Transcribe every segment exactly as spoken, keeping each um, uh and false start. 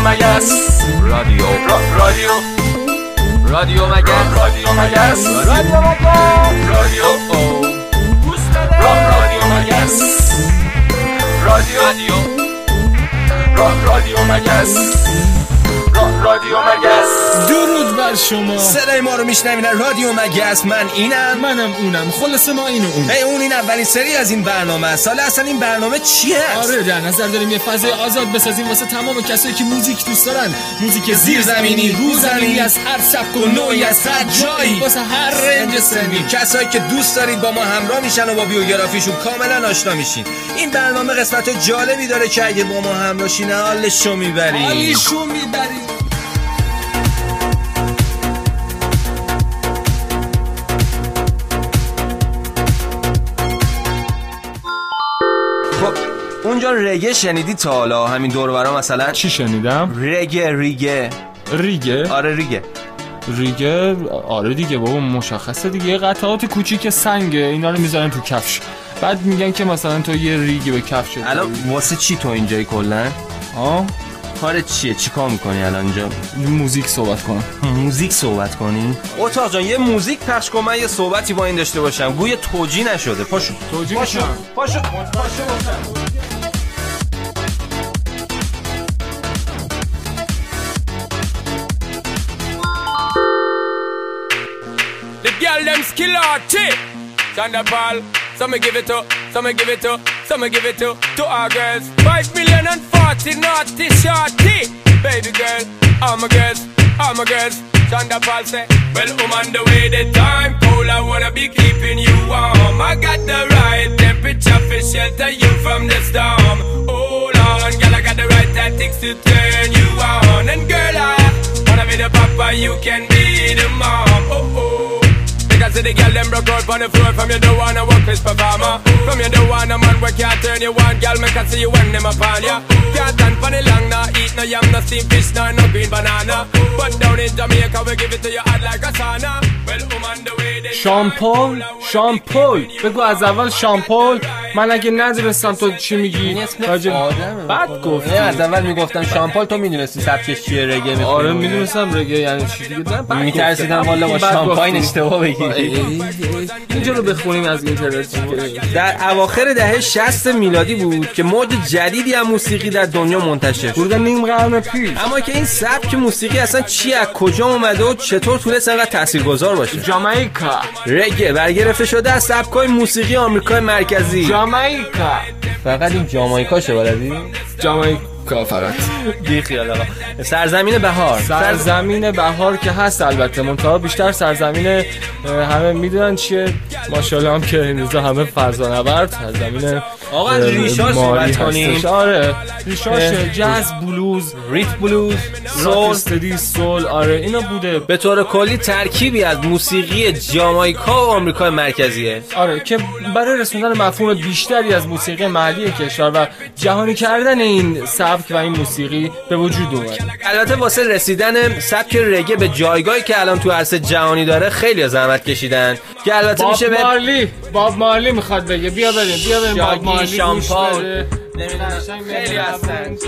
مگس رادیو رادیو رادیو مگس رادیو مگس رادیو مگس رادیو گوش بده رادیو مگس رادیو رادیو مگس رادیو مگس. درود بر شما. صدای ما رو میشنوین رادیو مگس. من اینم منم اونم. خلاصه ما اینو اون. ای اون این اولین سری از این برنامه است. حالا اصلا این برنامه چیه؟ آره در نظر داریم یه فضای آزاد بسازیم واسه تمام کسایی که موزیک دوست دارن. موزیک زیرزمینی، روزمینی، از هر سبک و نوعی، از هر جایی، واسه هر رنج سنی. کسایی که دوست دارید با ما همراه میشن و با بیوگرافیشون کاملا آشنا میشین. این برنامه قسمت جالبی داره که اگه با ما همراه شین حالشو میبریم. حالشو میبریم. اونجا رگه شنیدی تا حالا؟ همین دور و برا مثلا چی شنیدم؟ رگه ریگه ریگه؟ آره ریگه ریگه آره دیگه بابا مشخصه دیگه. قطعات کوچیک سنگه اینا رو میذارن تو کفش بعد میگن که مثلا تو یه ریگه به کفش. الان واسه چی تو اینجایی کلن؟ ها کارت چیه؟ چی کار میکنی الان اینجا؟ موزیک صحبت کنم. موزیک صحبت کنی؟ اتاق جان یه موزیک پخش کن من یه صحبتی با این داشته باشم. گویا توجیه نشده. پاشو توجیه پاشو پاشو پاشو Girl them skill out chick Thunderball Some me give it to Some me give it to Some me give it to To our girls Five million and forty naughty shorty Baby girl All my girls All my girls Thunderball say Well I'm on the way the time cold I wanna be keeping you warm I got the right temperature for shelter you from the storm Hold on girl I got the right tactics to turn you on And girl I wanna be the papa you can be the mom Oh oh I see the girl them broke out on the floor. From you don't wanna work this performer. From you don't wanna man where can't turn you on. Girl make I see you when them upon ya. Can't stand for the long, nah eat no yam, no steamed fish, no no green banana. But down in Jamaica we give it to you hot like a sauna. Well I'm on the way. شامپول شامپول بگو از اول شامپول. من اگه ندونستم تو چی میگی راجع بعد گفت از اول میگفتم شامپول تو میدونستی سبکش چیه رگه میخونی. آره میدونستم رگه یعنی چی دیگه. میترسیدم والا با شامپاین اشتباه بگی. اینجا رو بخونیم از اینترنت. در اواخر دهه شصت میلادی بود که موج جدیدی از موسیقی در دنیا منتشر شد. بودن نیم قرن پیش. اما که این سبک موسیقی اصلا چی از کجا اومده و چطور تونست انقدر تاثیرگذار باشه؟ جامائیکا. رگه برگرفته شده از سبک‌های موسیقی آمریکای مرکزی. جامائیکا. فقط این جامائیکا شه بلدی؟ جامائیکا فقط. بی خیال آقا. سرزمین بهار. سرزمین بهار که هست البته منتها بیشتر سرزمین همه میدونن چیه ماشاءالله هم که این روزا همه فرزانورد سرزمین آقا از ریشاش صحبت کنیم. آره ریشاش جاز بلوز ریت بلوز سول استدی سول آره اینا بوده. به طور کلی ترکیبی از موسیقی جامائیکا و آمریکای مرکزیه. آره که برای رسوندن مفهوم بیشتری از موسیقی محلی کشور و جهانی کردن این سبک و این موسیقی به وجود اومد. البته واسه رسیدن سبک رگه به جایگاهی که الان تو عرصه جهانی داره خیلی زحمت کشیدن که البته باب میشه به مارلی باب مارلی میخواد بگه بیا بریم بیا بریم باب مارلی شامپول خیلی هستن.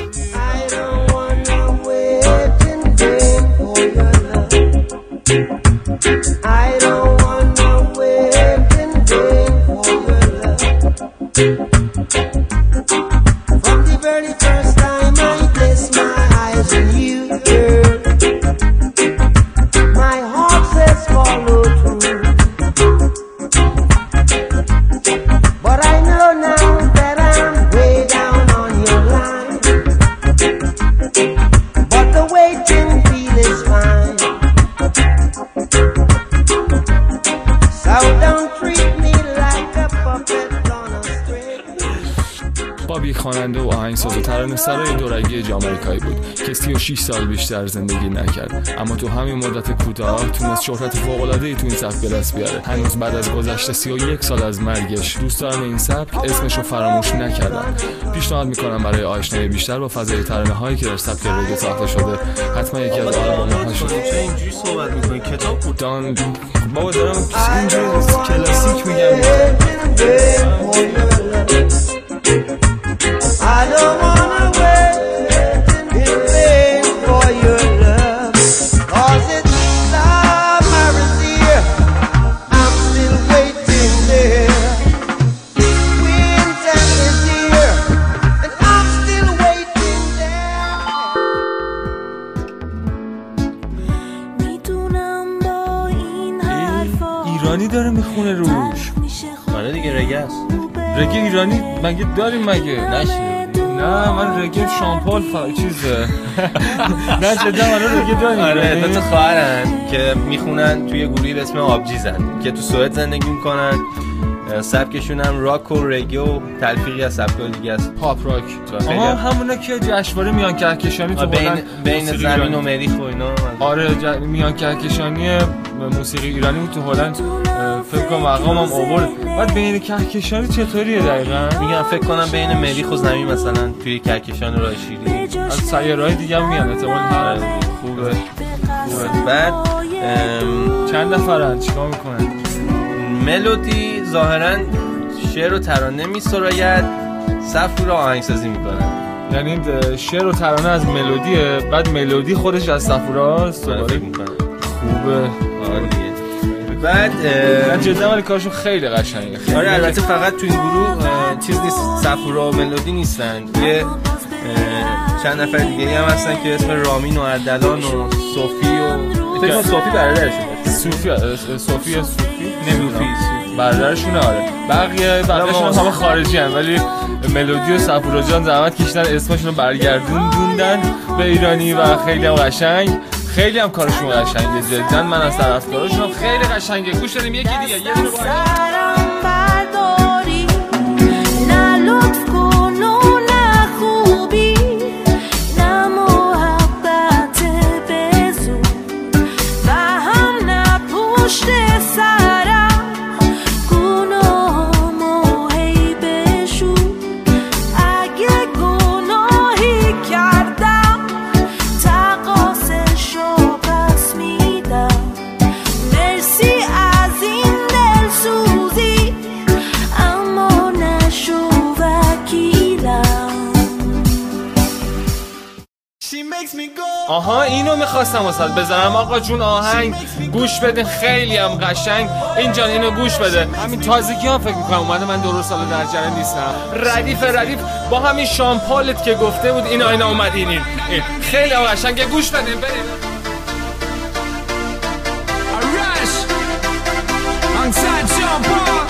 I don't want no waiting game for your love. From the very first time I placed my eyes on you, girl, my heart says follow through. But I know now that I'm way down on your line. But the waiting feel is fine. So don't treat me like a puppet on a string. باب یک خواننده و آهنگساز و ترانه‌سرای دورگی جامائیکایی بود که سی و شش سال بیشتر زندگی نکرد اما تو همین مدت کوتاه تونست شهرت فوق‌العاده‌ای تو این سبک به دست بیاره. هنوز بعد از گذشت سی و یک سال از مرگش دوستان این سبک اسمشو فراموش نکردن. پیشنهاد میکنم برای آشنایی بیشتر با فضای ترانه‌هایی که در سبک رگه ساخته شده حتما یکی از آلبوم‌هاش رو اینجوری صحبت می‌کنی کتاب بود دان بابا دارم اینجوری کلاسیک میگم. I don't wanna wait in vain رگه ایرانی مگه داریم مگه؟ نشید نه من رگه شامپال فا چیزه نه جدا من رگه داریم. آره دو تا خواهرن که میخونن توی گروهی به اسم آبجیزن که تو سوئد زندگی میکنن. سبکشون هم راک و رگه و تلفیقی از سبکای دیگه است، پاپ راک. آها همونا که جشنواره میان کهکشانی تو بین بین زمین و مریخ و اینا. آره ج... میان کهکشانی موسیقی ایرانی بود تو هلند، فکر کنم مقامم آورد. بعد بین کهکشانی چطوریه دقیقاً؟ میگم فکر کنم بین مریخ و زمین مثلا توی کهکشان راه شیری از سیاره‌های دیگه هم میان احتمال هست. خوبه. خوبه. بعد چند نفرن چیکار میکنن؟ ملودی ظاهراً شعر و ترانه میسراید، صفورا آهنگسازی میکنن. یعنی شعر و ترانه از ملودیه، بعد ملودی خودش از صفوراست دوباره میکنه. خوبه. آره بعد من جدا ولی کارشون خیلی قشنگه. آره البته فقط تو این گروه چیز نیست، صفورا و ملودی نیستن، یه چند نفر دیگه هم هستن که اسم رامین و اردلان و صوفی و فکر کنم صوفی برادرشونه. صوفی صوفی صوفی نمیدونم برادرشونه. آره بقیه بقیه‌شون همه خارجی ان ولی ملودی و صفورا جان زحمت کشیدن اسمشون رو برگردون دوندن به ایرانی و خیلی هم قشنگ، خیلی هم کارشون قشنگه. جدا من از طرفداراشون خیلی قشنگه. گوش بدیم یکی دیگه یه دونه آها اینو میخواستم واسات بذارم آقا جون. آهنگ گوش بدین خیلی هم قشنگ. اینجا اینو گوش بده. همین تازگی ها فکر میکنم اومده، من درست سال در جریان نیستم. ردیف ردیف با همین شامپالت که گفته بود اینا اینا اومدین. این خیلی هم قشنگه. گوش بدین برید. Rush alongside Sean Paul.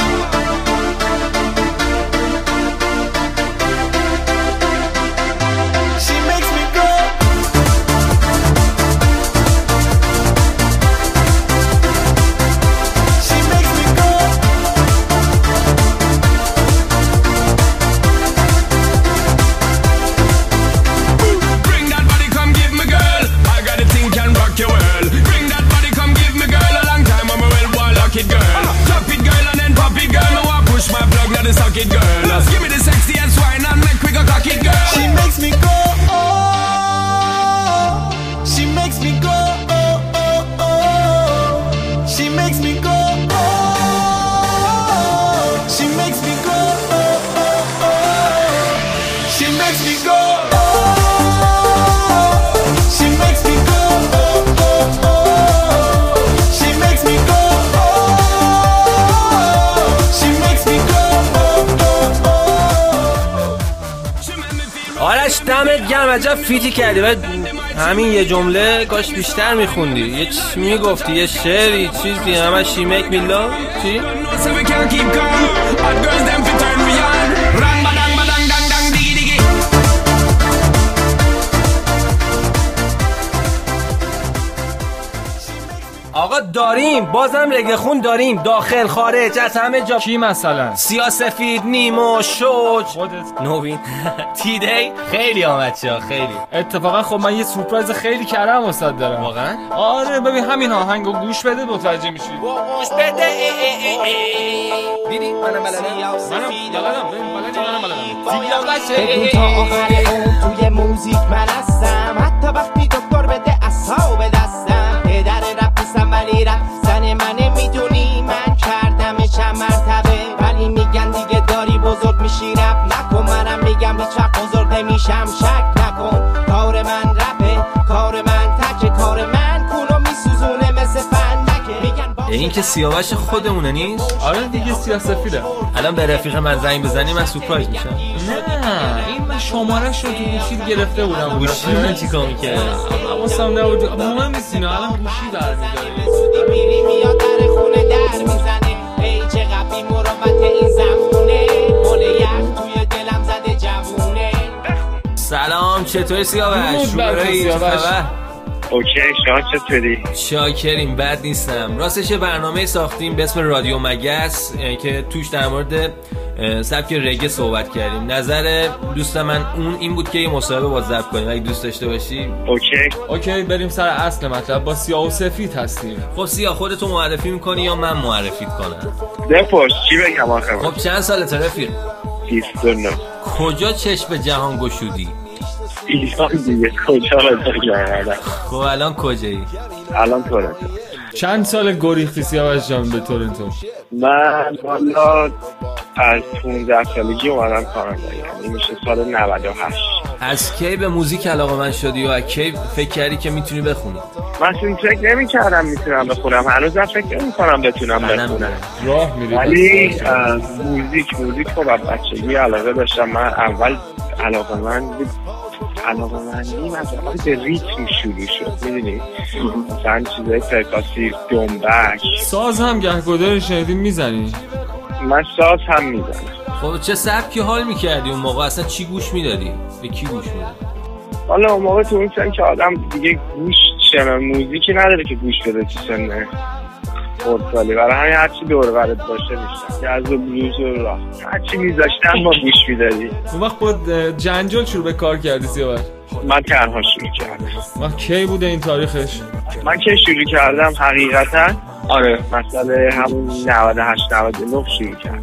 آرش دمت گرم، عجب فیتی کردی. و همین یه جمله کاش بیشتر میخوندی، یه چی میگفتی، یه شعری چیزی همه شی میک می لو چی؟ آقا داریم بازم رگه خون داریم، داخل خارج از همه جا. کی مثلا؟ سیاسفید، نیمو، شوج، خودت، نوین، تیدی، خیلی آمد چه خیلی. اتفاقا خب من یه سورپرایز خیلی کردم واسه دارم. واقعا؟ آره ببین همین آهنگو گوش بده متوجه میشی. گوش بده. دیدی منم بلدم. منم بلدم. بلدی منم بلدم. زیاد باشه. تا آخر اون توی موزیک من هستم، حتی وقتی دکتر بده اصحاب دستم. پدر رپ نیستم ولی رپ زن منه، میدونی من کردم چند مرتبه، ولی میگن دیگه داری بزرگ میشی رپ نکن. منم میگم هیچ وقت بزرگ نمیشم شک نکن. کار من رپه، کار من تکه، کار من کونو میسوزونه مثل فندکه. میگن این که سیاوش خودمونه نیست؟ آره دیگه سیاسفیده. الان به رفیق من زنگ بزنی من سورپرایز میشم. نه این من شماره‌شو تو گوشی گرفته بودم. گوشی من چیکار می‌کرد؟ حواسم نبود. مهم نیست اینا، الان گوشی برمی‌داره. میری میاد در خونه در میزنه. ای چه قبی بی مروت این زمونه مال یخ توی دلم زده جوونه. سلام، چطوری سیاوش؟ روبرایی چه خبر؟ اوکی، شما چطوری؟ شاکریم، بد نیستم. راستش برنامه ساختیم به اسم رادیو مگس که توش در مورد سبک رگه صحبت کردیم. نظر دوست من اون این بود که یه مصاحبه با ضبط کنیم اگه دوست داشته باشی. اوکی اوکی بریم سر اصل مطلب. با سیاه و سفید هستیم. خب سیاه خودتو معرفی میکنی یا من معرفیت کنم؟ بپرس چی بگم آخه. خب چند سالته رفیق؟ بیست و نه. کجا چشم جهان گشودی؟ ایران دیگه، کجا بگم؟ خب الان کجایی؟ الان تورنتو. چند سال گریختی سیاوش جان به تورنتو؟ من والا از پونزده سالگی اومدم کانادا، یعنی میشه سال نود و هشت. از کی به موزیک علاقه من شدی و از کی فکر کردی که میتونی بخونی؟ من اصلا فکر نمی کردم میتونم بخونم، هنوزم فکر نمی کنم بتونم بخونم، راه میری ولی موزیک موزیک خب از بچگی علاقه داشتم. من اول علاقه من علاقه مندیم از اول به ریتم شروع شد، میدونی مثلا چیزای پرکاسی، دنبک، ساز هم گهگداری شنیدیم میزنی؟ من ساز هم میزنم. خب چه سبکی حال میکردی اون موقع؟ اصلا چی گوش میدادی؟ به کی گوش میدادی؟ حالا اون موقع تو اون سن که آدم دیگه گوش شنم موزیکی نداره که گوش بده تو سن خردسالی، برای همین هرچی دور برد باشه میشتن جاز و بلوز و راک هرچی میذاشتن ما گوش میدادی. اون وقت خود جنجال شروع به کار کردی سیاوش؟ من تنها شروع کردم. وقت کی بوده این تاریخش؟ من که شروع کردم حقیقتا آره مسئله همون نود و هشت نود و نه شروع کردم.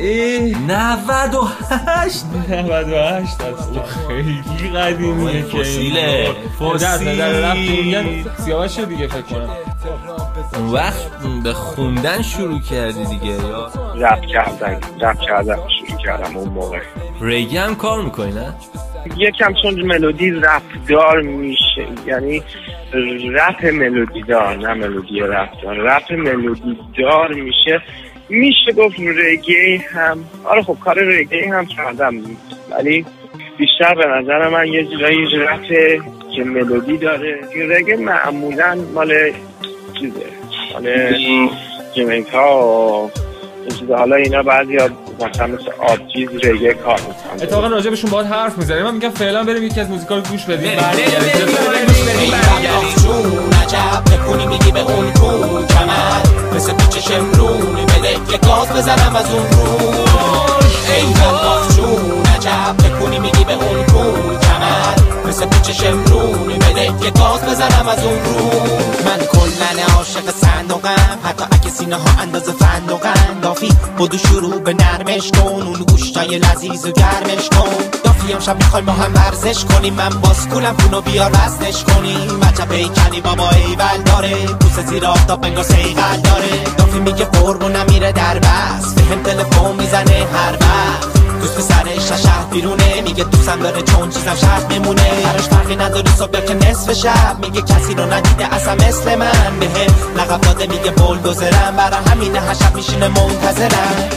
نود و هشت نود و هشت اصلا خیلی قدیمیه که فسیله فسیل در رفت میگن سیاوش دیگه فکر کنم. اون وقت به خوندن شروع کردی دیگه یا رپ کردن؟ رپ کردن شروع کردم اون موقع. ریگه هم کار میکنی نه؟ یکم چون ملودی رپ دار میشه، یعنی رپ ملودی دار نه ملودی رپ دار، رپ ملودی دار میشه، میشه گفت رگه هم. آره خب کار رگه هم کردم، ولی بیشتر به نظر من یه جایی رپ که ملودی داره. رگه معمولا مال چیزه، مال جمیکا و چیزه. حالا اینا بعضی ها مثلا مثل آبجیز رگه کار میکنن. اتفاقا راجع بهشون باید حرف میزنیم. من میگم فعلا بریم یکی از موزیکا رو گوش بدیم. عجب بکنی میگی به اون کون کمر مثل پیچ شمرون بده یه گاز بزنم از اون رو. ای من جون عجب بکنی میگی به اون کون کمر مثل پیچ شمرون بده یه گاز بزنم از اون رو. من کلن عاشق صندوقم، حتی اگه سینه ها اندازه فندقم. دافی بودو شروع به نرمش کن، اون گوشتای لذیذ و گرمش کن. دافی هم شب میخوای ما هم ورزش کنیم، من باسکولم اونو بیار وزنش کنیم. بچه پیکنی بابا ایول داره، پوست زیر آفتاب انگار سیغل داره. دافی میگه قربو نمیره در بس، به هم تلفن میزنه هر وقت. دوست پسرش شهر بیرونه، میگه دوستم داره چون چیزم شهر میمونه. براش فرقی نداره صبح که نصف شب، میگه کسی رو ندیده اصلا مثل من. به هم لقب داده میگه بولدوزرم، برا همینه هر شب میشینه منتظرم.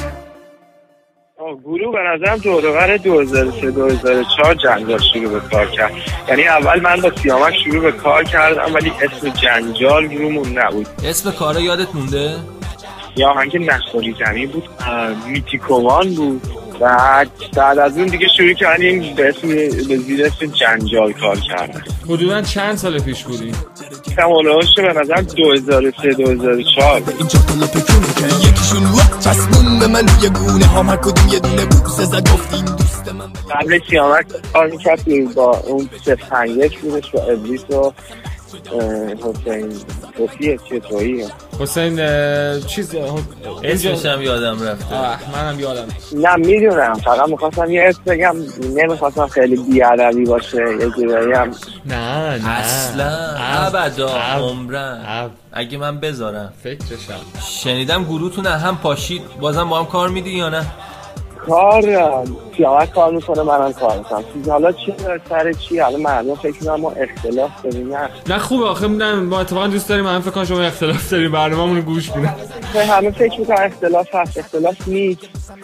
گروه به نظرم دورور دو هزار و سه دو هزار و چهار جنجال شروع به کار کرد. یعنی اول من با سیامک شروع به کار کردم ولی اسم جنجال رومون نبود. اسم کارا یادت مونده؟ یا آهنگ نخوری زمین بود، میتیکوان بود. و بعد از اون دیگه شروع کردیم به اسم به زیر اسم جنجال کار کردن. حدوداً چند سال پیش بودی؟ تمالهاش به نظر دو هزار و سه دو هزار و چهار. اینجا طلا پکونه که یکیشون وقت چسبون به من روی گونه ها، هر کدوم یه دونه بوسه زد گفت این دوست من. قبل سیامک کار میکرد با اون صفر پنج یک بودش با ابلیس و حسین توفیه چه تویی حسین چیز اسمش هم یادم رفته. منم یادم نه میدونم، فقط میخواستم یه اسم بگم، نمیخواستم خیلی بیادبی باشه یه جورایی هم. نه نه اصلا ابدا عمرن. اگه من بذارم فکرشم. شنیدم گروهتون هم پاشید، بازم با هم کار میدی یا نه؟ کار سیامک کار میکنه، منم کار میکنم. حالا چی سر چی؟ حالا مردم فکر میکنم ما اختلاف داریم. نه نه خوبه آخه میدونم ما اتفاقا دوست داریم، هم فکر کنم شما اختلاف داریم، برنامه‌مون گوش بدن. همه فکر میکنن اختلاف هست، اختلاف نیست.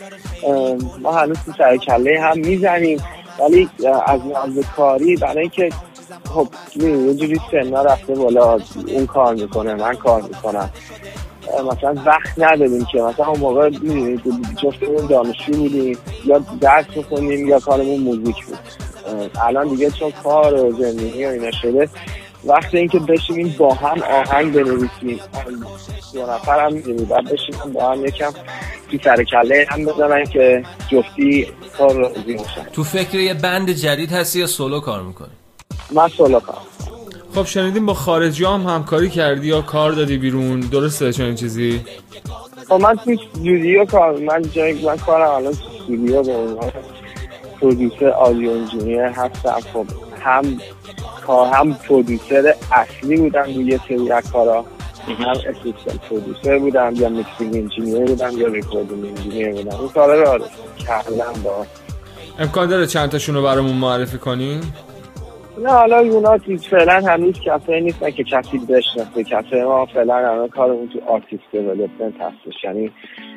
ما هنوز تو سر کله هم میزنیم، ولی از نظر کاری برای اینکه خب یه جوری سنا رفته بالا، اون کار میکنه من کار میکنم، مثلا وقت نداریم که مثلا اون موقع می‌دونید جفتمون دانشجو بودیم یا درس می‌خوندیم یا کارمون موزیک بود. الان دیگه چون کار و زندگی و اینا شده وقت اینکه بشینیم با هم آهنگ بنویسیم دو نفر هم می‌دونید بعد بشینیم با هم یکم تو سر کله هم بزنن که جفتی کار راضی باشن. تو فکر یه بند جدید هستی یا سولو کار می‌کنی؟ من سولو کار. خب شنیدیم با خارجی هم همکاری کردی یا کار دادی بیرون، درسته چنین چیزی؟ خب من تو استودیو کار من جای من کارم الان تو استودیو به عنوان پرودوسر آدیو انجینیر هستم. خب هم کار هم پرودوسر اصلی بودم روی یه سری از کارا، هم اسیستنت پرودوسر بودم یا میکسینگ انجینیر بودم یا ریکوردینگ انجینیر بودم. این کارا رو کردم. با امکان داره چند تاشون رو برامون معرفی کنی؟ نه حالا اونا فعلا هنوز کسایی نیستن که کسی بشناسه. کسایی ما فعلا همه کارمون تو آرتیست دیولپمنت هستش، یعنی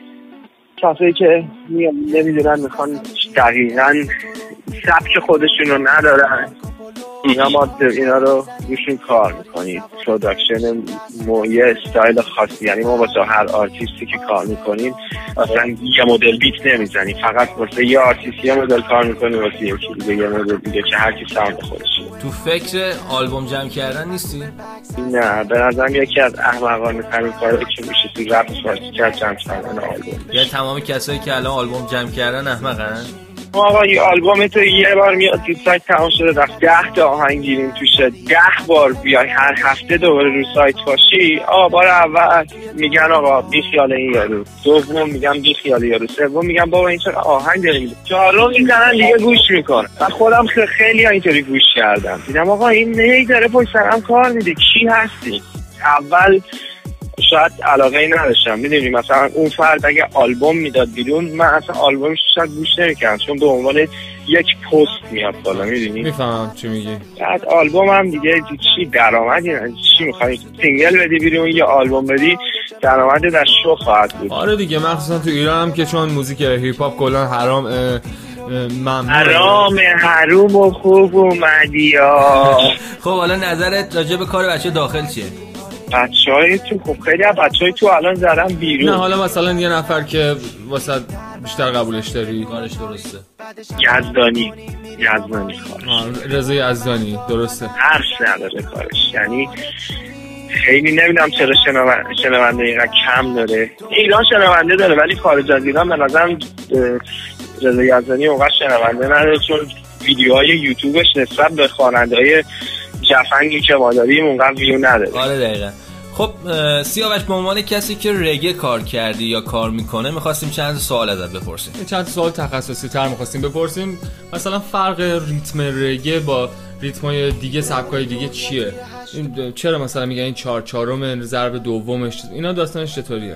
کسایی که نمیدونن میخوان دقیقاً سبک خودشون رو ندارن، اینا ما اینا رو روشون کار میکنیم. پروداکشن یه استایل خاصی، یعنی ما واسه هر آرتیستی که کار میکنیم مثلا یه مدل بیت نمیزنیم، فقط واسه یه آرتیست یه مدل کار میکنیم، واسه یکی دیگه یه مدل دیگه که هر کی ساوند خودشه. تو فکر آلبوم جمع کردن نیستی؟ نه به نظرم یکی از احمقانه ترین کارهایی که میشه تو رپ فارسی کرد جمع کردن آلبوم. یعنی تمام کسایی که الان آلبوم جمع کردن احمقن؟ آقا یه آلبوم تو یه بار میاد تو سایت تمام شده رفت ده تا آهنگ گیریم توشه، ده بار بیای هر هفته دوباره رو سایت باشی. آقا بار اول میگن آقا بی خیال این یارو، دوم میگن بی خیال یارو، سوم میگن بابا این چرا آهنگ داریم، چهارم میزنن دیگه گوش میکنن. من خودم خیلی اینطوری گوش کردم، دیدم آقا این نهی داره پشت سرم کار میده، کی هستی؟ اول شاید علاقه ای نداشتم، میدونی مثلا اون فرد اگه آلبوم میداد بیرون من اصلا آلبومش شاید گوش نمیکردم، چون به عنوان یک پست میاد بالا، میدونی؟ میفهمم چی میگی. بعد آلبوم هم دیگه چی درآمدی نه، چی میخوای سینگل بدی بیرون یا آلبوم بدی درآمد در شو خواهد بود. آره دیگه، مخصوصا تو ایران هم که چون موزیک هیپ هاپ کلا حرام ممنوع، حرام حروم و خوب اومدی ها. خب حالا نظرت راجع به کار بچه داخل چیه؟ بچه‌های تو خب خیلی از بچه‌های تو الان زدن بیرون. نه حالا مثلا یه نفر که واسه بیشتر قبولش داری کارش درسته؟ یزدانی یزدانی کارش رضا یزدانی درسته، حرف نداره کارش، یعنی خیلی نمیدونم چرا شنونده اینقدر کم داره. ایران شنونده داره ولی خارج از ایران به نظرم رضا یزدانی اونقدر شنونده نداره، چون ویدیوهای یوتیوبش نسبت به خواننده‌های جفنگی که ما داریم اونقدر ویو نداره. آره دقیقاً. خب سیاوش به عنوان کسی که رگه کار کردی یا کار میکنه میخواستیم چند سوال ازت بپرسیم. چند سوال تخصصی تر میخواستیم بپرسیم. مثلا فرق ریتم رگه با ریتمای دیگه، سبکای دیگه چیه؟ این چرا مثلا میگن این چهار چهارم ضرب دومش، اینا داستانش چطوریه؟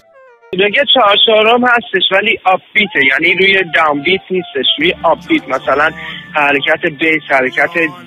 رگه چهار چهارم هستش ولی آپ بیته، یعنی روی داون بیت نیستش، روی آپ بیت. مثلا حرکت بیس، حرکت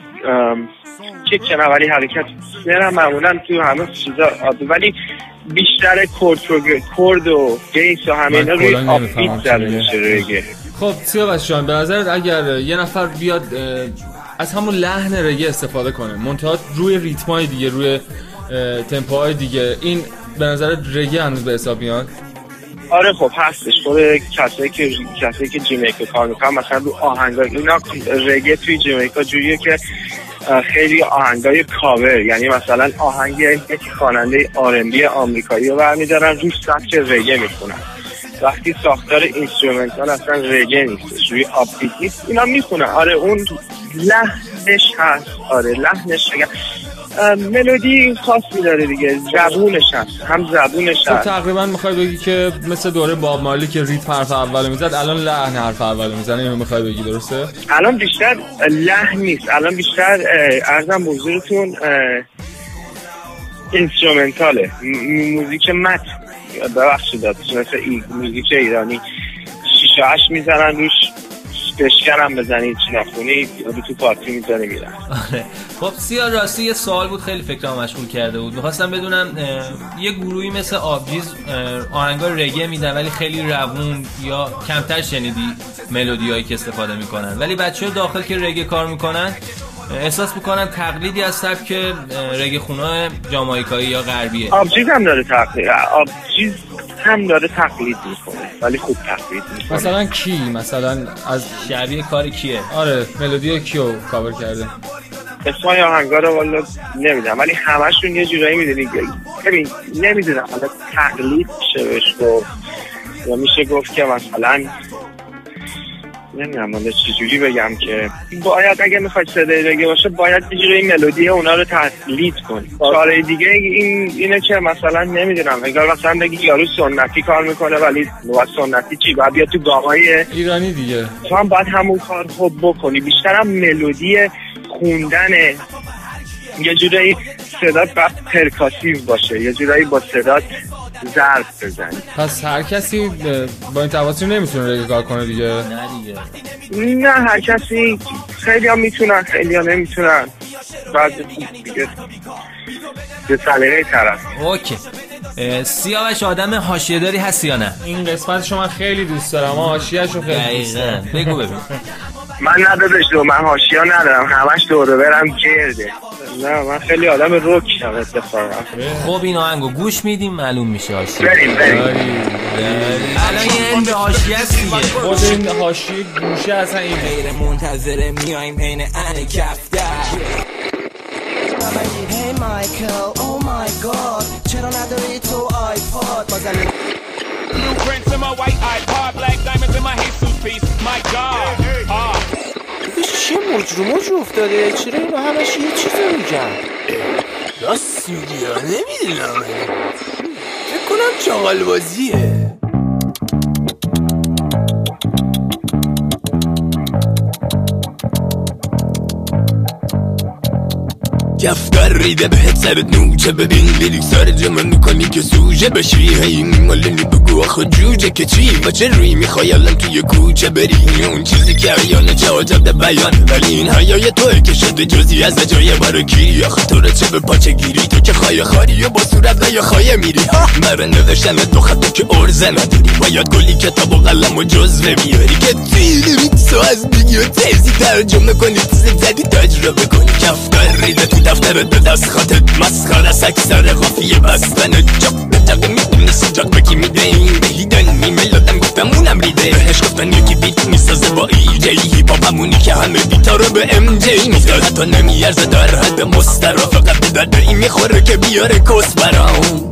که کنه ولی حرکت نه معمولا تو همه چیزا عادی، ولی بیشتر کورد کورد و بیس و همه اینا روی آپ بیت زده میشه رگه. خب سیاوش جان، به نظرت اگر یه نفر بیاد از همون لحن رگه استفاده کنه منتها روی ریتمای دیگه، روی تمپوهای دیگه، این به نظرت رگه هنوز به حساب میاد؟ آره خب هستش. خود کسایی که کسایی که جیمیکا کار میکنن مثلا رو آهنگای اینا، رگه توی جیمیکا جوریه که خیلی آهنگای کاور، یعنی مثلا آهنگ یک خواننده آر ام بی آمریکایی رو برمی‌دارن روی سبک رگه میخونن، وقتی ساختار اینسترومنتال اصلا رگه نیستش، روی آپ بیت نیست، اینا میخونن. آره اون لحنش هست، آره لحنش اگر ملودی خاصی داره دیگه، زبونش هست، هم زبونش هست. تقریبا میخوای بگی که مثل دوره باب مارلی که ریتم حرف اول میزد، الان لحن حرف اول میزنه، اینو میخوای بگی درسته؟ الان بیشتر لحن نیست، الان بیشتر عرضم بزرگتون اینسترومنتاله، موزیک مت ببخشید داد، مثل ای موزیک ایرانی شیشه هشت میزنن روش، بشکر هم بزنید چی نخونی رو تو پارتی میزنی میرن. خب سیاه راستی یه سوال بود خیلی فکرم مشغول کرده بود، میخواستم بدونم یه گروهی مثل آبجیز آهنگا رگه میدن ولی خیلی روون یا کمتر شنیدی ملودیایی که استفاده میکنن، ولی بچه‌ها داخل که رگه کار میکنن احساس میکنم تقلیدی از سبک رگ خونای جامائیکایی یا غربیه. آبجیز هم داره تقلید آبجیز هم داره تقلید میکنه ولی خوب تقلید میکنه. مثلا کی؟ مثلا از شبیه کار کیه؟ آره ملودی کیو کاور کرده؟ اسمای آهنگا رو والا نمیدونم ولی همشون یه جورایی میدونی ببین نمیدونم حالا تقلید میشه بهش گفت یا میشه گفت که مثلا نمیدونم حالا چجوری بگم که باید اگه میخوای صدای رگه باشه باید یه جوری ملودی اونا رو تقلید کنی. چاره دیگه این اینه که مثلا نمیدونم اگر مثلا بگی یارو سنتی کار میکنه ولی نوع سنتی چی باید بیاد تو گامای ایرانی دیگه تو هم باید همون کار رو بکنی. بیشتر هم ملودی خوندنه یه جورایی صدات باید پرکاسیو باشه یه جورایی با صدات ضرب بزنی. پس هر کسی با این تواصل نمیتونه رگه کار کنه دیگه؟ نه دیگه نه هر کسی خیلی هم میتونن خیلی هم نمیتونن بعد دیگه به سلیقه طرف. اوکی سیاوش آدم حاشیه داری هستی یا نه؟ این قسمت شما خیلی دوست دارم اما حاشیه‌شو خیلی دوست دارم. بگو ببین. من ندادش دو من حاشیه ندارم همش دوره برم گرده. نه من خیلی آدم روکشم اتفاقا. خب این آهنگو گوش میدیم معلوم میشه حاشیه. بریم بریم. الان یه این به حاشیه است دیگه. خود این حاشیه گوشه اصلا این غیر منتظره میایم عین ان کفتر. Hey Michael, oh my god چرا نداری تو آیپاد بازم New prints in my white iPod, black diamonds in my Jesus piece. My God. Ah. چه مجرم مجرم افتاده چرا اینو همش یه چیزی میگن راست میگی ها نمیدونم فکر کنم چاقال بازیه. کفتر ریده بهت سرت نوچه ببین لیریک سر جمع میکنی که سوژه بشی هی میمالنی بگو آخه جوجه که چی و چه روی میخوای الان توی کوچه بری اون چیزی که عیانه چه عجب بیان ولی این حیای توی که شده جزی از جای بارکی آخه تو رو چه به پاچه گیری تو که خواهی خاری و با صورت یا خواهی میری مرا نوشتن دو خطا که ارزه نداری باید گلی کتاب و قلم و جزوه بیاری که توی لیریکسو از بیگی و تیزی ترجمه کنی تیزی زدی تجربه کنی کفتر ریده تو دفترت به دست خاطر مسخره سکسر قافیه بستن جاق به جاق میدونه سجاق بکی میده این بهیدن میملادم گفتم اونم ریده بهش گفتن یکی بیت میسازه با ای جی هیپ هاپ همونی که همه بیتا رو به ام جی میداد حتی نمیارزه در حد مسترا فقط به درد این میخوره که بیاره کس برام.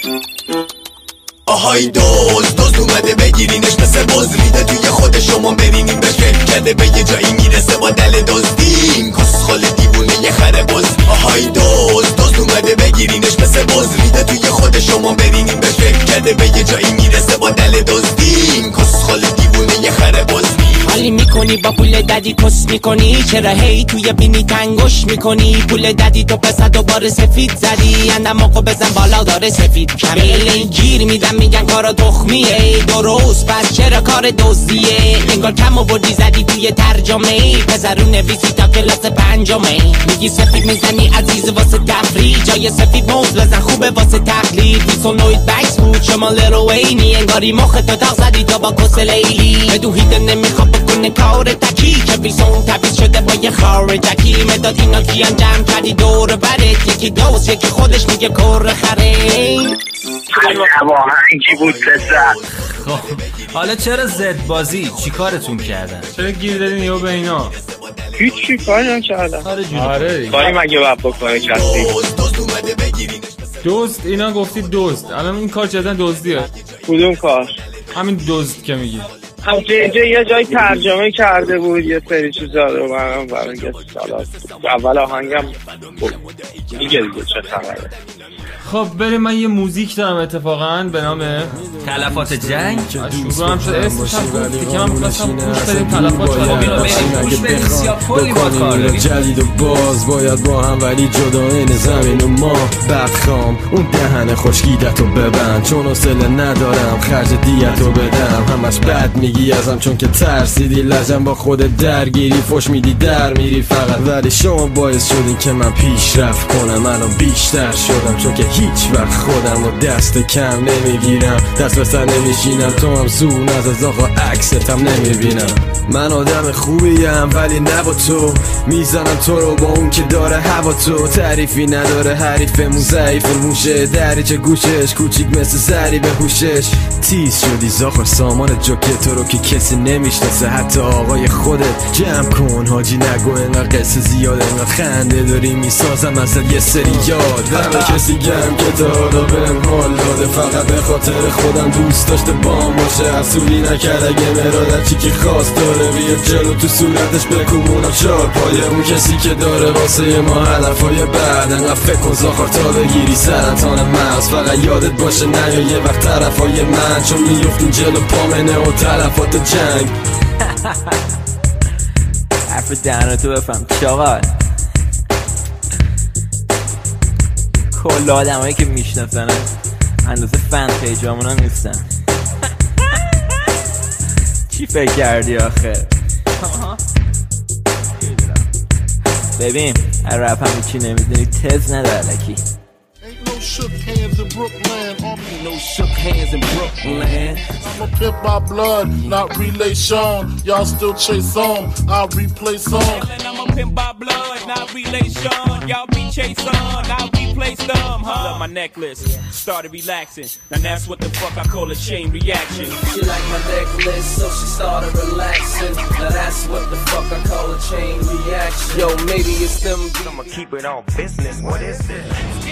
آهای دوز دوز اومده بگیرینش مثل باز ریده توی خود شما برینین بهش فکر کرده به یه جایی میرسه با دل دزدین کس خال دیوونه یه خره بزدی. آهای دوز دوز اومده بگیرینش مثل باز ریده توی خود شما برینین بهش فکر کرده به یه جایی میرسه با دل دزدین کس خال دیوونه یه خره بزدی. حالی میکنی با پول ددی کس میکنی چرا هی توی بینی تنگش میکنی پول ددی تو پسر دوباره سفید زدی اندم آقا بزن بالا داره سفید کمیل گیر میدم میگن کارا تخمیه درست پس چرا کار دزدیه انگار کم و بردی زدی توی ترجمه پسرو نویسی تا کلاس پنجمه میگی سفید میزنی عزیز واسه تفریح جای سفید موز بزن خوبه واسه تقلید بیسونوید بکس بود شما لرو وینی انگاری مخ تو داغ زدی تا با کس لیلی بدو هیده نمیخواب بکنه کار تکی که بیسون تبیز شده با یه خار تکی مداد اینا کیان جمع کردی دور برت یکی دوست یکی خودش میگه کر خره هواهنگی بود پسر. خب حالا چرا زد بازی چی کارتون کردن؟ چرا گیر دادین یهو به اینا؟ هیچی کاری نکردن. آره کاری مگه باید بکنه کسی؟ دزد اینا گفتی دزد الان این کار چه دزدیه؟ کدوم کار؟ همین دزد که میگی هم جه جه یه جای ترجمه کرده بود یه سری چیزا رو من برای یه سالات اول آهنگم میگه دیگه چه خبره. خب بریم من یه موزیک دارم اتفاقا به نام تلفات جنگ شروع هم شده اسمش هم گفت دیگه من می‌خواستم گوش بدیم تلفات جنگ گوش بدیم سیاه کلی با کار جدید و باز باید با هم ولی جدا این زمین و ما بدخام اون دهن خشکیدتو ببند چون حوصله ندارم خرج دیتو بدم همش بد می میگی ازم چون که ترسیدی لجم با خودت درگیری فوش میدی در میری فقط ولی شما باعث شدین که من پیشرفت کنم الان بیشتر شدم چون که هیچ وقت خودم رو دست کم نمیگیرم دست به سر نمیشینم تو هم زون از از آقا عکستم نمیبینم من آدم خوبیم ولی نه با تو میزنم تو رو با اون که داره هوا تو تعریفی نداره حریفمون ضعیف موشه دریچه گوشش کوچیک مثل زری به هوشش تیز شدی زاخر سامان جوکه تو رو که کسی نمیشناسه حتی آقای خودت جمع کن حاجی نگو انقدر قصه زیاده انقدر خنده داری میسازم ازت یه سری یاد همه کسی گم که تا حالا بهم حال داده فقط به خاطر خودم دوست داشته بام باشه اصولی نکرد اگه مرادت چی که خواست داره بیا جلو تو صورتش بکوبونم چار پایه اون کسی که داره واسه ما هدفهای بعد انقدر فکر کن زاخر تا بگیری سرطان مغز فقط یادت باشه نه یه وقت طرفای من چون میفتیم جلو پامنه و طرفات جنگ حرف دهنتو بفهم چاقال کل آدم هایی که میشناسن اندازه فن پیجامون هم نیستن چی فکر کردی آخه ببین هر رپ هم چی نمیدونی تز نداره لکی shook hands in Brooklyn. Ain't no shook hands in Brooklyn. I'm a pimp by blood, not relation. Y'all still chase on, I'll replace on. I'm a pimp by blood, not relation. Y'all be chase on, I'll replace them, huh? Love my necklace, started relaxing. Now that's what the fuck I call a chain reaction. She like my necklace, so she started relaxing. Now that's what the fuck I call a chain reaction. Yo, maybe it's them. I'ma keep it on business. What is this?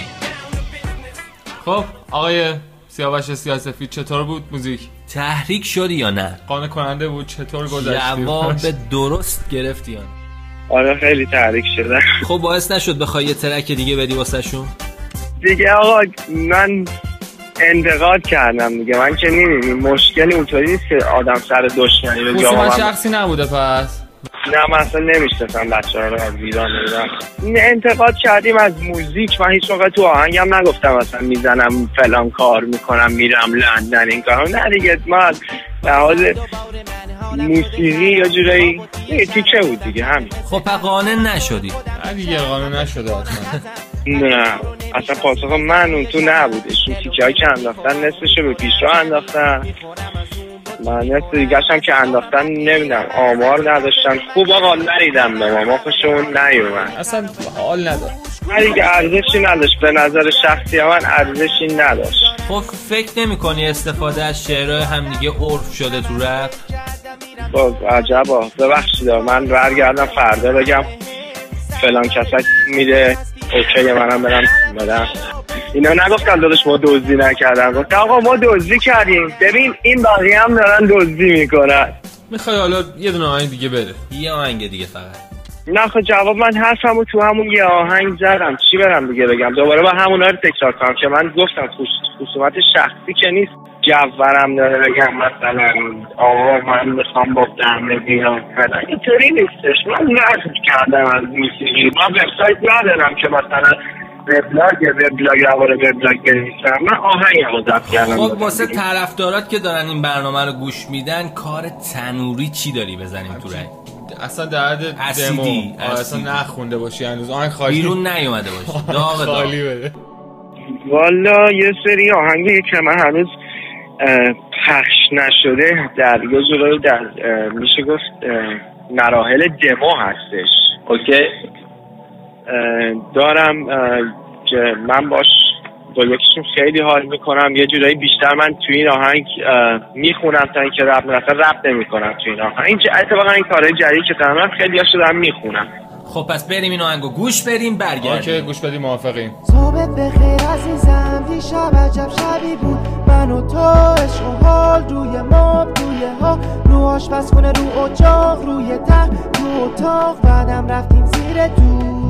خب آقای سیاوش سیاه‌سفید چطور بود موزیک؟ تحریک شدی یا نه؟ قانع کننده بود چطور گذشتی؟ جواب درست گرفتی یا نه؟ آره خیلی تحریک شدم. خب باعث نشد بخوای یه ترک دیگه بدی واسه شون؟ دیگه آقا من انتقاد کردم دیگه من که نمیدونم مشکلی اونطوری نیست که آدم سر دشمنی رو جا من شخصی نبوده پس نه مثلا نمیشناسم بچه‌ها رو از ایران میدونم انتقاد کردیم از موزیک من هیچ موقع تو آهنگم نگفتم مثلا میزنم فلان کار میکنم میرم لندن این کارو نه دیگه من به حال موسیقی یا جورایی یه تیکه بود دیگه همین. خب قانع نشدی؟ نه دیگه قانع نشده اصلا نه اصلا پاسخ من اون تو نبودش اون تیکه هایی که انداختن نصفشو به پیش رو انداختن من نصف دیگه هم که انداختن نمیدونم آمار نداشتن خوب آقا نریدم به ما ما خوشمون نیومد اصلا حال نداشت نه دیگه ارزشی نداشت به نظر شخصی من ارزشی نداشت. خب فکر نمی کنی استفاده از شعرهای هم دیگه عرف شده تو رپ؟ خب عجبا ببخشید من برگردم فردا بگم فلان کسک میده اوکی منم برم بدم اینا نگفتن داداش ما دزدی نکردن گفتن آقا ما دزدی کردیم ببین این بقیه هم دارن دزدی میکنن. میخوای حالا یه دونه آهنگ دیگه بده؟ یه آهنگ دیگه فقط. نه خب جواب من حرفمو تو همون یه آهنگ زدم چی برم دیگه بگم دوباره با همونا رو تکرار کنم که من گفتم خصوصیت شخصی که نیست جوورم داره بگم مثلا آقا من میخوام با دمه بیام فلان اینطوری نیستش. من نقد کردم از موسیقی من وبسایت ندارم که مثلا وبلاگ وبلاگ روار وبلاگ بنویسم من آهنگمو ضبط کردم. خب واسه طرفدارات که دارن این برنامه رو گوش میدن کار تنوری چی داری بزنیم تو رنگ؟ اصلا در حد دمو اصلا نخونده باشی هنوز آهنگ خالی بیرون نیومده باشه داغ خالی بده. والا یه سری آهنگی که من هنوز پخش نشده در یه جورایی در میشه گفت مراحل دمو هستش اوکی دارم که من باش با یکیشون خیلی حال میکنم یه جورایی بیشتر من توی این آهنگ میخونم تا اینکه رپ مثلا رپ نمیکنم توی این آهنگ این اتفاقا این کارهای جدیدی که دارم خیلی هاشو دارم میخونم. خب پس بریم این آهنگو گوش بریم برگردیم. اوکی گوش بدیم موافقیم. صبح بخیر عزیزم دیشب عجب شبی بود من و تو عشق و حال روی ماب روی ها رو آشپزخونه رو اجاق روی تخت رو اتاق بعدم رفتیم زیر دوش.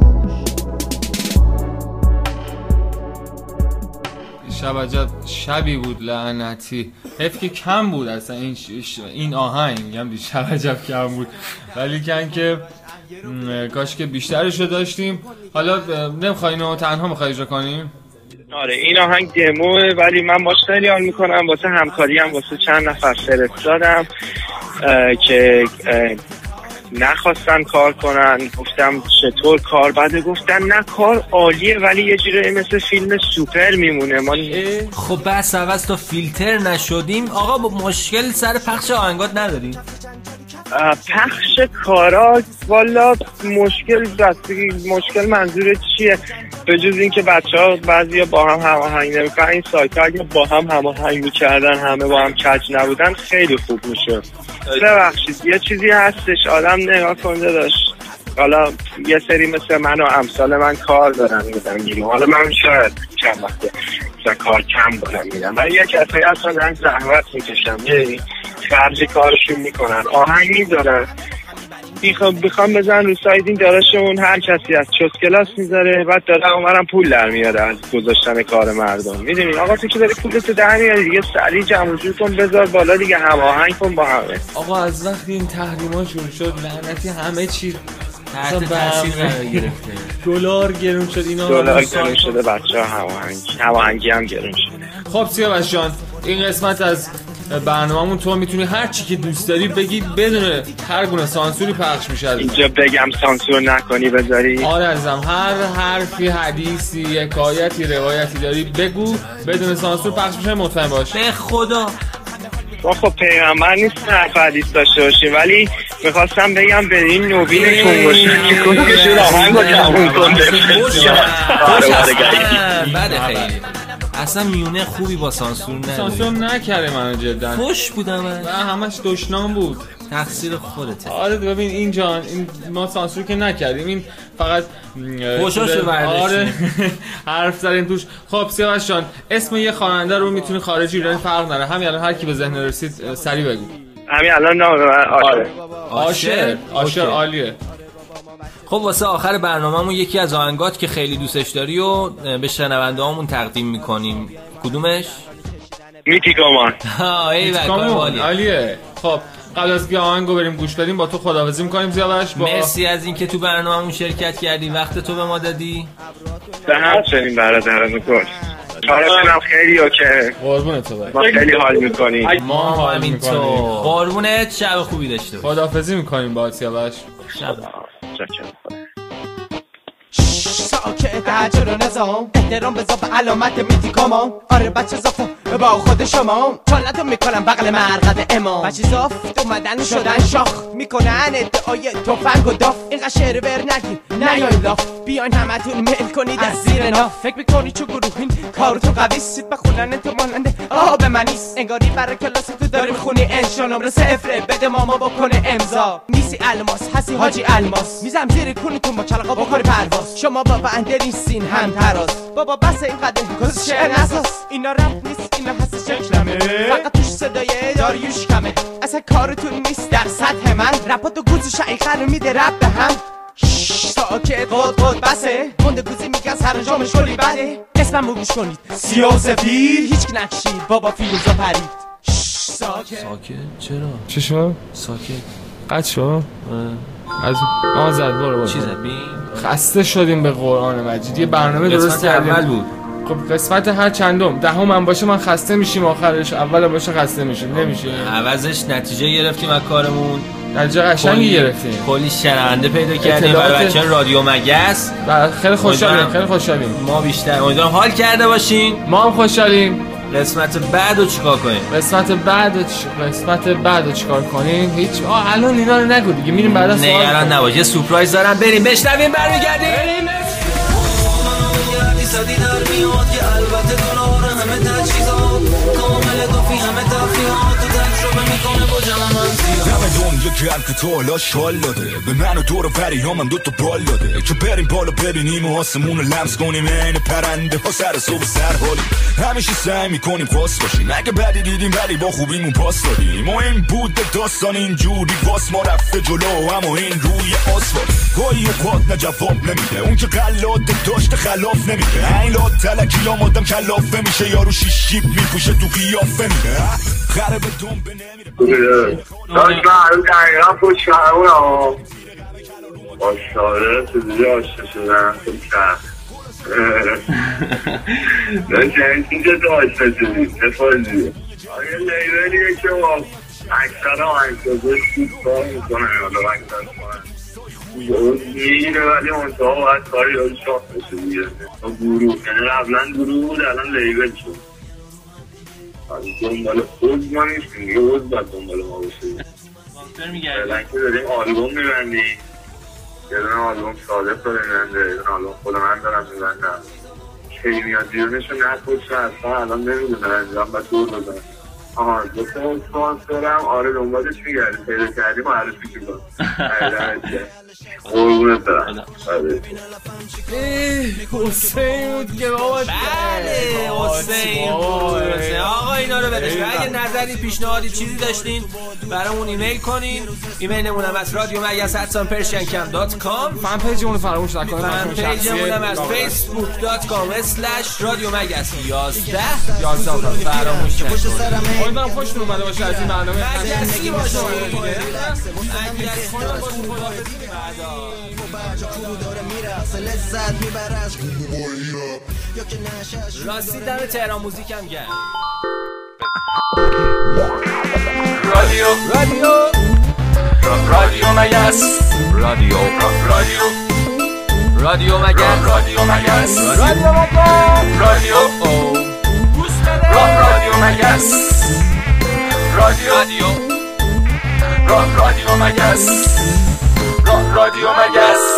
شب عجب شبی بود لعنتی حیف که کم بود اصلا این ش... این آهنگ میگم دیشب عجب کم بود ولی کن که کاش که بیشترشو داشتیم. حالا نمیخوای اینو تنها میخوای اجرا کنیم؟ آره این آهنگ دموه، ولی من باش خیلی حال میکنم. واسه همکاری هم واسه چند نفر فرستادم که نخواستن کار کنن، گفتم چطور کار بده، گفتن نه کار عالیه ولی یه جوری مثل فیلم سوپر میمونه. ما خب بس عوض تا فیلتر نشدیم آقا، با مشکل سر پخش آهنگات نداریم؟ پخش کارا والا مشکل بستگی مشکل منظور چیه؟ به جز این که بچه ها بعضی ها با هم هماهنگ نمیکنن، این سایت ها اگه با هم هماهنگ میکردن همه با هم کج نبودن خیلی خوب میشد. ببخشید یه چیزی هستش آدم نگاه کنده داشت، حالا یه سری مثل من و امثال من کار دارن میدن میریم، حالا من شاید چند وقته مثلا کار کم دارم میدم ولی یه کسایی اصلا دارن زحمت میکشم، یعنی خرج کارشون میکنن، آهنگ میذارن، میخوام بخوام بزن رو سایت این داراشمون هر کسی از چوس کلاس میذاره، بعد داره اونورم پول در میاره از گذاشتن کار مردم. میدونی آقا تو که داری پولتو در میاری دیگه، سریع جمع جور کن بذار بالا دیگه، هماهنگ کن با همه. آقا از وقتی این تحریما شروع شد لعنتی همه چی تحت تاثیر قرار گرفته، دلار گرون شد، اینا دلار گرون شده، بچه‌ها هماهنگ هماهنگی هم گرون شده. خب سیاوش جان این قسمت از برنامه‌مون تو میتونی هر چی که دوست داری بگی بدون هر گونه سانسوری پخش میشه. اینجا بگم سانسور نکنی بذاری؟ آره عزیزم، هر حرفی، حدیثی، حکایتی، روایتی داری بگو بدون سانسور پخش میشه، مطمئن باش. به خدا ما خب پیغمبر نیست حرف حدیث داشته باشیم، ولی میخواستم بگم به این نوبین کنگوشی که کنگوشی آهنگ رو جمعون کنده بده خیلی اصلا میونه خوبی با سانسور نداری. سانسور نکرده منو جدا، خوش بودم من، همش دشنام بود، تقصیر خودته. آره ببین این جان این ما سانسور که نکردیم، این فقط خوشاشو برداشتیم. آره حرف زدیم توش. خب سیاوش جان اسم یه خواننده رو میتونی خارجی ایرانی فرق نره، همین الان هر کی به ذهن رسید سریع بگو. همین الان نام من آره آشر. آشر عالیه. خب واسه آخر برنامه‌مون یکی از آهنگات که خیلی دوستش داری و به شنونده‌هامون تقدیم می‌کنیم، کدومش؟ میتیکامان. ها ای بابا عالیه. خب قبل از که آهنگو بریم گوش بدیم با تو خداحافظی می‌کنیم سیاوش. با مرسی از اینکه تو برنامه‌مون شرکت کردی، وقت تو به ما دادی. به همچنین برادران گل. کارتون خیلی اوکی. قربونت تو. ما خیلی حال می‌کنیم. ما حال می‌کنیم. قربونت، شب خوبی داشته باش. خداحافظی می‌کنیم با سیاوش. شب ساکت عجل و نظام، احترام بذار به علامت میتیکامان. آره بچه زافتم با خود شما، چالتو میکنم بغل مرقد امام. بچه زافت اومدن شدن شاخ، میکنن ادعای توفنگ و داف. اینقدر شعر ور نگی نیاین لاف، بیاین همتون میل کنید از زیر ناف. فکر میکنی چو گروهین کارتون قوی سید، بخونن تو ماننده آب منیست. انگاری برای کلاس تو داری میخونی انشا نمره صفره، بده ماما بکنه امضا. نیسی الماس هستی حاجی الماس، میزم زیر کونتون با کلقا بکنی پرواز. شما بابا انده نیستین هم تراز، بابا بس اینقدر کس شعر نساس. اینا رپ نیست اینا هست شکلمه، فقط توش صدای داریوش کمه. اصلا کارتون نیست در سطح من، رپا تو گوزو شعیقه رو میده رپ به هم. ساکت قد قد بسه، مونده گوزی میگن سرانجامش کلی بده. اسمم رو گوش کنید سیاه و سفید، هیچ نکشید بابا فیلوزا پرید. ساکت ساکت چرا؟ چی شد؟ ساکت قد شد؟ از آزد برو برو چی زد بین؟ خسته شدیم به قرآن مجید، یه برنامه درست کردیم. اول بود. خب قسمت هر چندم دهم من باشه من خسته میشیم، آخرش اول باشه خسته میشیم، نمیشه. عوضش نتیجه گرفتیم از کارمون، نتیجه قشنگی گرفتیم، کلی شنونده پیدا کردیم برای بچه‌ها رادیو مگس. و خیلی خوشحالیم خیلی خوشحالیم ما بیشتر امیدوارم حال کرده باشین. ما هم خوشحالیم. قسمت بعدو چیکار کنیم؟ قسمت بعدو چ... قسمت بعدو چیکار کنیم؟ هیچ آه الان اینا رو نگو دیگه، میریم بعدا سوال. نگران نباش، یه سورپرایز دارم، بریم بشنویم برمیگردیم. بریم. دم دنیا گرم که تو حالا شال داده، به من و دور و بریامم دوتا بال داده که بریم بالا ببینیم و آسمون رو لمس کنیم، این پرنده ها سر صبح سر حالی. همیشه سعی میکنیم خاص باشیم، اگه بدی دیدیم ولی با خوبیمون پاس دادیم. و این بود داستان اینجوری باز ما رفته جلو، اما این روی آسفالت گاهی اوقات نه جواب نمیده، اون که قلاده داشته خلاف نمیده. این لات تلکی لام آدم کلافه میشه، یارو شیش جیب میپوشه تو قیافه میده، خره به دنبه نمیره. داشت من هنو دقیقا پشت همون ها با شاره چیزی آشته شدن خیلی کرد داشتن اینجا داشت شدید نفاظیه آیا لیبلیه که با اکثر آهنگسازش بود کار میکنن حالا اکثر کنن میگیره ولی منطقه باید کاری یاد شاخ بشه دیگه گروه یعنی قبلا گروه بود الان لیبل شد دنبال خود ما نیستیم دیگه خود باید دنبال ما بشه فعلا که داریم آلبوم میبندیم یه دونه آلبوم صادق داره میبنده یه دونه آلبوم خود من دارم میبندم خیلی میاد دیونشو نخود شد اصلا الان نمیدونه انجام باید دور بزن آها دو تا اسپانسرم آره دنبالش میگردیم پیدا کردیم معرفی شد قربونت دارم حسین بود که بابا بله حسین بود آقا اینا رو بدش اگه نظری پیشنهادی چیزی داشتین برامون ایمیل کنین ایمیلمون هم از رادیو مگس ات پرشین کم دات کام فن پیجمون رو فراموش نکنید فن پیجمون هم از فیسبوک دات کام اسلش رادیو مگس یازده یازده فراموش نکنید امیدوارم خوشتون اومده باشه از این برنامه مگسی باشه راستی دم تهران موزیک هم گرد رادیو رادیو رادیو مگس رادیو رادیو رادیو مگس رادیو مگس رادیو مگس رادیو رادیو مگس رادیو رادیو مگس رادیو مگس